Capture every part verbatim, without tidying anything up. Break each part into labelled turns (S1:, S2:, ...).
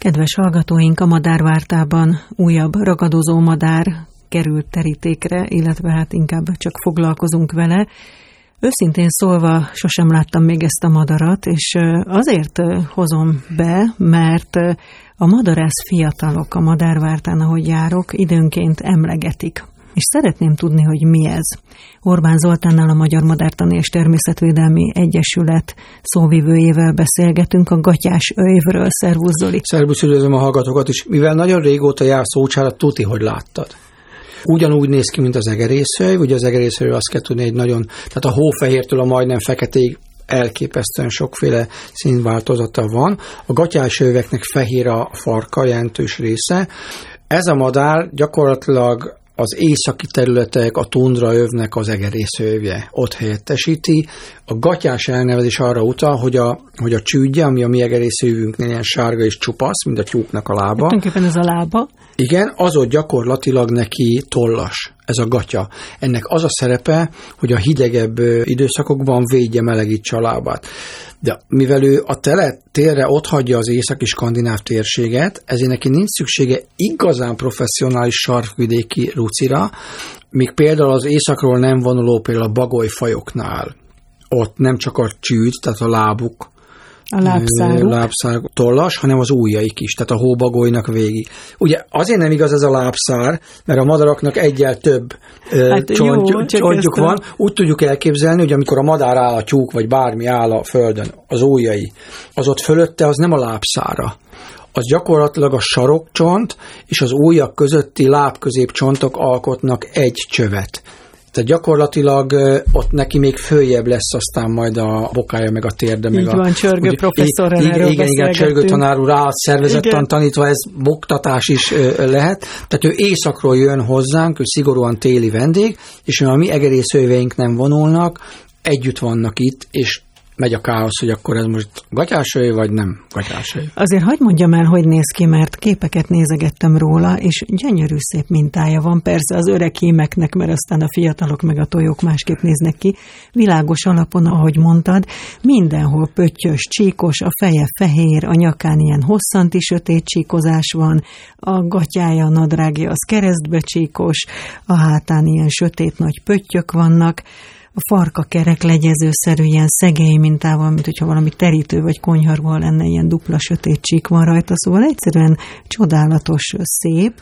S1: Kedves hallgatóink, a madárvártában újabb ragadozó madár került terítékre, illetve hát inkább csak foglalkozunk vele. Őszintén szólva sosem láttam még ezt a madarat, és azért hozom be, mert a madarász fiatalok a madárvártán, ahogy járok, időnként emlegetik. És szeretném tudni, hogy mi ez. Orbán Zoltánnal, a Magyar Madártani és Természetvédelmi Egyesület szóvivőjével beszélgetünk a gatyás öjvről. Szervusz, Zoli!
S2: Szervusz, üdvözlöm a hallgatókat is. Mivel nagyon régóta jársz Ócsára, tuti, hogy láttad. Ugyanúgy néz ki, mint az egerészöjv. Ugye az egerészöjv azt kell tudni, egy nagyon, tehát a hófehértől a majdnem feketéig elképesztően sokféle színváltozata van. A gatyásöveknek fehér a farka, jelentős része. Ez a madár gyakorlatilag az északi területek, a tundraövnek az egerészövje ott helyettesíti. A gatyás elnevezés arra utal, hogy a, hogy a csűdje, ami a mi egerészövünknél ilyen sárga és csupasz, mint a tyúknak a lába.
S1: Tulajdonképpen ez a lába.
S2: Igen, az ott gyakorlatilag neki tollas, ez a gatya. Ennek az a szerepe, hogy a hidegebb időszakokban védje, melegítse a lábát. De mivel ő a tele, térre otthagyja az északi skandináv térséget, ezért neki nincs szüksége igazán professzionális sarkvidéki rucira, míg például az északról nem vonuló például a bagolyfajoknál. Ott nem csak a csűd, tehát a lábuk,
S1: a lábszáruk.
S2: lábszáruk tollas, hanem az ujjaik is, tehát a hóbagolynak végig. Ugye azért nem igaz ez a lábszár, mert a madaraknak egyel több hát csont, jó, csontjuk van. Úgy tudjuk elképzelni, hogy amikor a madár áll, a tyúk, vagy bármi áll a földön, az ujjai, az ott fölötte, az nem a lábszára. Az gyakorlatilag a sarokcsont és az ujjak közötti lábközépcsontok alkotnak egy csövet. Tehát gyakorlatilag ott neki még följebb lesz aztán majd a bokája, meg a térde.
S1: Így
S2: meg
S1: van,
S2: a,
S1: Csörgő
S2: ugye,
S1: professzorral erről
S2: igen, igen, Csörgő tanár úr rá szervezettan tanítva, ez boktatás is lehet. Tehát ő északról jön hozzánk, ő szigorúan téli vendég, és a mi egerészőjveink nem vonulnak, együtt vannak itt, és megy a káosz, hogy akkor ez most gatyásöjv, vagy nem gatyásöjv.
S1: Azért hagyd mondjam el, hogy néz ki, mert képeket nézegettem róla, és gyönyörű szép mintája van. Persze az öreg hímeknek, mert aztán a fiatalok meg a tojók másképp néznek ki. Világos alapon, ahogy mondtad, mindenhol pöttyös, csíkos, a feje fehér, a nyakán ilyen hosszanti sötét csíkozás van, a gatyája, a nadrágja az keresztbe csíkos, a hátán ilyen sötét nagy pöttyök vannak, a farka kerek legyezőszerű, ilyen szegély mintával, mint hogyha valami terítő vagy konyharból lenne, ilyen dupla sötét csík van rajta, szóval egyszerűen csodálatos, szép,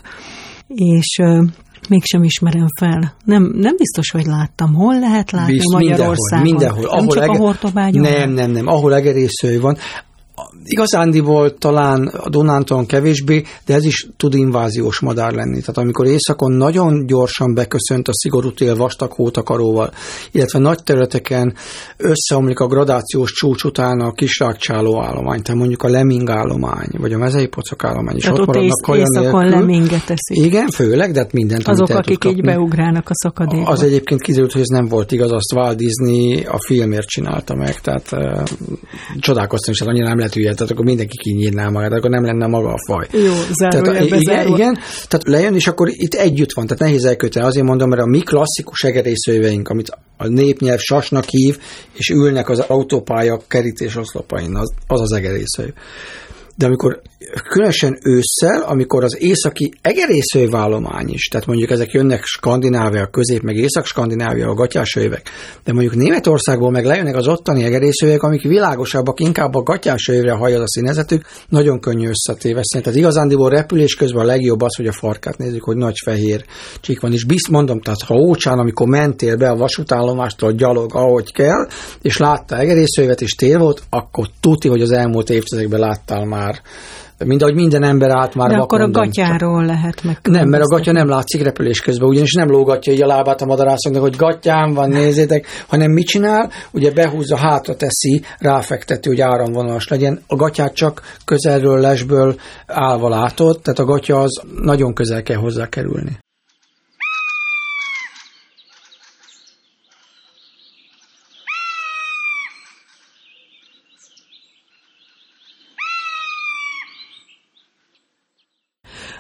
S1: és uh, mégsem ismerem fel. Nem, nem biztos, hogy láttam. Hol lehet látni
S2: Bizt,
S1: Magyarországon?
S2: Mindenhol. mindenhol.
S1: Nem
S2: ahol
S1: csak
S2: ege...
S1: a Hortobágyon?
S2: Nem, nem, nem. Ahol egerészőj van. Igazándiból talán a Dunántúlon kevésbé, de ez is tud inváziós madár lenni. Tehát amikor északon nagyon gyorsan beköszönt a szigorú tél vastag hótakaróval, illetve nagy területeken összeomlik a gradációs csúcs után a kisrágcsáló állomány, tehát mondjuk a leming állomány, vagy a mezei pocak állomány is.
S1: Tehát ott, ott ész, északon leminget teszik.
S2: Igen, főleg, de hát mindent,
S1: azok, akik így beugrálnak a szakadékba.
S2: Az egyébként kiderült, hogy ez nem volt igaz, azt Walt Disney a filmért csinálta meg, tehát uh, csodálkoztam is, hát annyira nem lehet ügyet, tehát akkor mindenki kinyírná magát, akkor nem lenne maga a faj.
S1: Jó, zárójelbe
S2: igen, igen, tehát lejön, és akkor itt együtt van, tehát nehéz elköteni. Azért mondom, mert a mi klasszikus egerészőjveink, amit a népnyelv sasnak hív, és ülnek az autópálya kerítés oszlopain, az az, az egerészőjv. De amikor különösen ősszel, amikor az északi egerészőjvállomány is, tehát mondjuk ezek jönnek Skandinávia, közép, meg észak-Skandinávia, a gatyásőjvek, de mondjuk Németországból meg lejönnek az ottani egerészőjvek, amik világosabbak, inkább a gatyásőjvre hajad a színezetük, nagyon könnyű összetéveszteni. Tehát igazándiból repülés közben a legjobb az, hogy a farkát nézzük, hogy nagy fehér csík van. És bizt mondom, tehát ha Ócsán, amikor mentél be a vasútállomástól gyalog, ahogy kell, és látta egerészőjvet, és tél volt, akkor tuti, hogy az elmúlt évtizedekben láttál már. Mind ahogy minden ember át már
S1: de
S2: vakondon.
S1: akkor a gatyáról lehet meg.
S2: Nem, mert a gatya nem látszik repülés közben, ugyanis nem lógatja így a lábát a madarászoknak, hogy gatyám van, nézzétek, hanem mit csinál? Ugye behúzza, hátra teszi, ráfekteti, hogy áramvonalas legyen. A gatyát csak közelről, lesből állva látod, tehát a gatya az nagyon közel kell hozzá kerülni.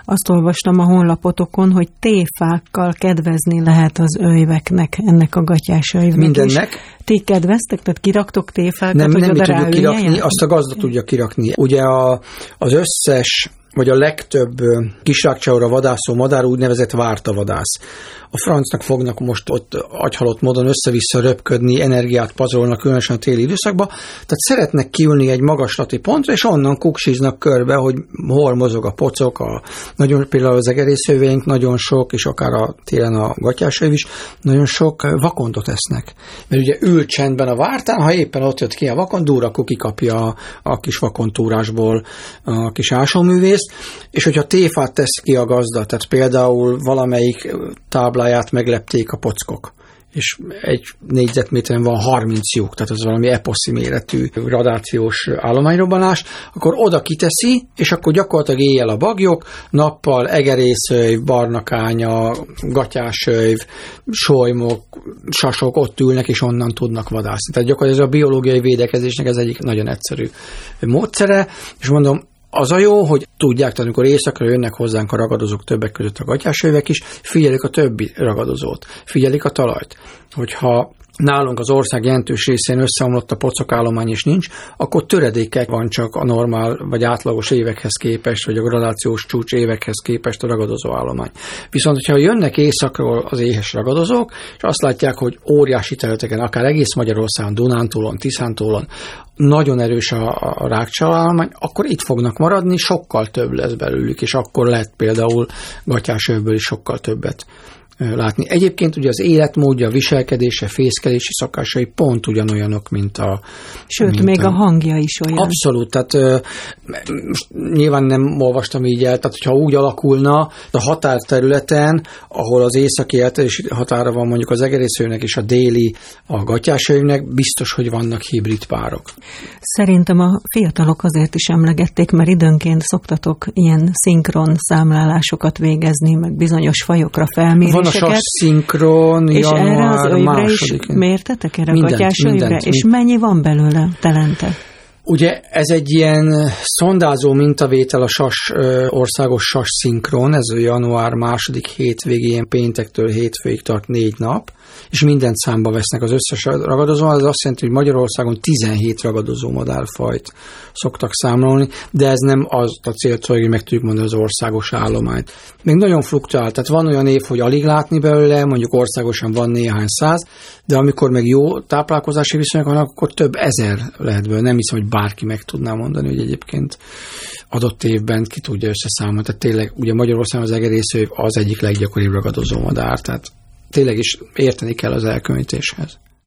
S1: Azt olvastam a honlapotokon, hogy téfákkal kedvezni lehet az öjveknek, ennek a gatyás öjvnek.
S2: Mindennek.
S1: Is. Ti kedveztek, tehát kiraktok téfákat,
S2: nem,
S1: hogy
S2: nem
S1: oda
S2: mi tudjuk kirakni,
S1: ráüljenek?
S2: azt a gazda tudja kirakni. Ugye a, az összes, vagy a legtöbb kisrákcsálóra vadászó madár úgynevezett vártavadász. A francnak fognak most ott agyhalott módon össze-vissza röpködni, energiát pazarolnak, különösen a téli időszakban, tehát szeretnek kiülni egy magaslati pontra, és onnan kuksiznak körbe, hogy hol mozog a pocok, a, nagyon, például az egerészővénk nagyon sok, és akár a télen a gatyásöv is, nagyon sok vakondot esznek. Mert ugye ül csendben a vártán, ha éppen ott jött ki a vakond, úr, akkor kikapja a, a kis vakontúrásból a kis ásóművészt, és hogyha téfát tesz ki a gazda, tehát például valamelyik tábláját meglepték a pockok, és egy négyzetméteren van harminc lyuk, tehát az valami eposzi méretű gradációs állományrobbanás, akkor oda kiteszi, és akkor gyakorlatilag éjjel a bagyok, nappal egerészöjv, barnakánya, gatyásöjv, solymok, sasok ott ülnek, és onnan tudnak vadászni. Tehát gyakorlatilag ez a biológiai védekezésnek ez egyik nagyon egyszerű módszere, és mondom, az a jó, hogy tudják, tehát amikor éjszakra jönnek hozzánk a ragadozók, többek között a gatyásövek is, figyelik a többi ragadozót, figyelik a talajt. Hogyha nálunk az ország jelentős részén összeomlott a pocokállomány és nincs, akkor töredékek van csak a normál vagy átlagos évekhez képest, vagy a gradációs csúcs évekhez képest a ragadozó állomány. Viszont, hogyha jönnek északról az éhes ragadozók, és azt látják, hogy óriási területeken, akár egész Magyarországon, Dunántúlon, Tiszántúlon nagyon erős a, a rákcsálállomány, akkor itt fognak maradni, sokkal több lesz belőlük, és akkor lehet például gatyásövből is sokkal többet látni. Egyébként ugye az életmódja, a viselkedése, fészkelési szokásai pont ugyanolyanok, mint a...
S1: Sőt,
S2: mint
S1: még
S2: a,
S1: a hangja is olyan.
S2: Abszolút, tehát most nyilván nem olvastam így el, tehát hogyha úgy alakulna, a határterületen, ahol az északi elterési határa van mondjuk az egerészőnek és a déli a gatyásövnek, biztos, hogy vannak hibrid párok.
S1: Szerintem a fiatalok azért is emlegették, mert időnként szoktatok ilyen szinkron számlálásokat végezni, meg bizonyos fajokra felméréseket.
S2: A sas szinkron,
S1: és
S2: január
S1: erre az övre is mértetek, erre a gatyás övre? És mennyi van belőle telente?
S2: Ugye ez egy ilyen szondázó mintavétel a sas, országos sas szinkron, ez a január második hétvégén péntektől hétfőig tart négy nap, és mindent számba vesznek az összes ragadozó, ez azt jelenti, hogy Magyarországon tizenhét ragadozó madárfajt szoktak számolni, de ez nem az a célcélja, hogy meg tudjuk mondani az országos állományt. Még nagyon fluktuál, tehát van olyan év, hogy alig látni belőle, mondjuk országosan van néhány száz, de amikor meg jó táplálkozási viszonyok vannak, akkor több ezer lehet belőle. Nem hiszem, hogy bárki meg tudná mondani, hogy egyébként adott évben ki tudja összeszámolni. Tehát tényleg, ugye Magyarországon az egerészőv az egyik leggyakoribb ragadozó madár, tehát tényleg is érteni kell az elkülönítéshez.